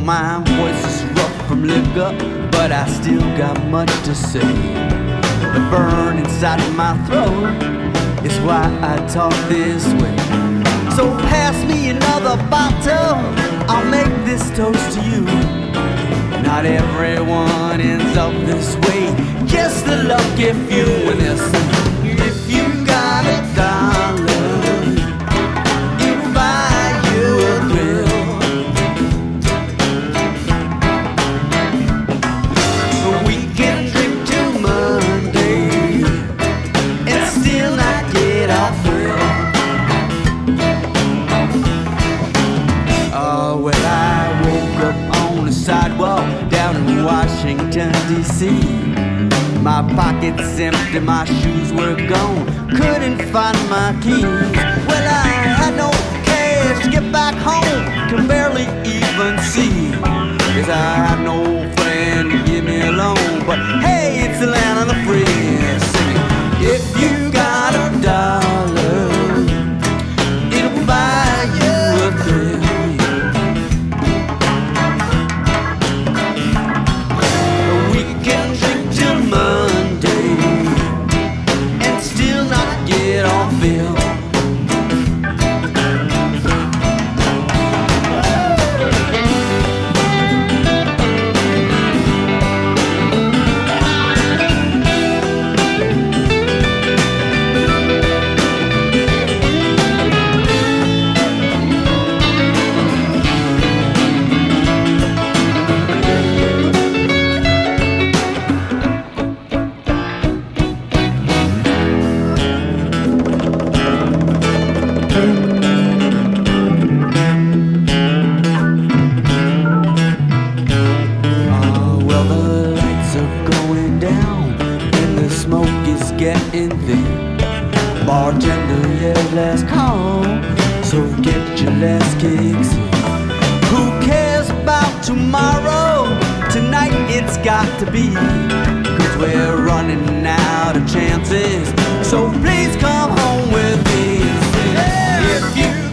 my voice is rough from liquor, but I still got much to say. The burn inside of my throat is why I talk this way. So pass me another bottle, I'll make this toast to you. Not everyone ends up this way, just the lucky few. And listen, if you got $1, it'll buy you a thrill. We can drink till Monday and still not get our thrill. Well, I woke up on the sidewalk down in Washington, D.C. My pockets empty, my shoes were gone, couldn't find my keys. Well, I had no cash to get back home, can barely even see, 'cause I had no friend to give me a loan. But hey, it's the land of the free. Sing it. If you got $1, it'll buy you a thrill. Monday and still not get off bill. Getting thin. Bartender, yeah, last call, so get your last kicks in. Who cares about tomorrow? Tonight it's got to be, 'cause we're running out of chances. So please come home with me. If you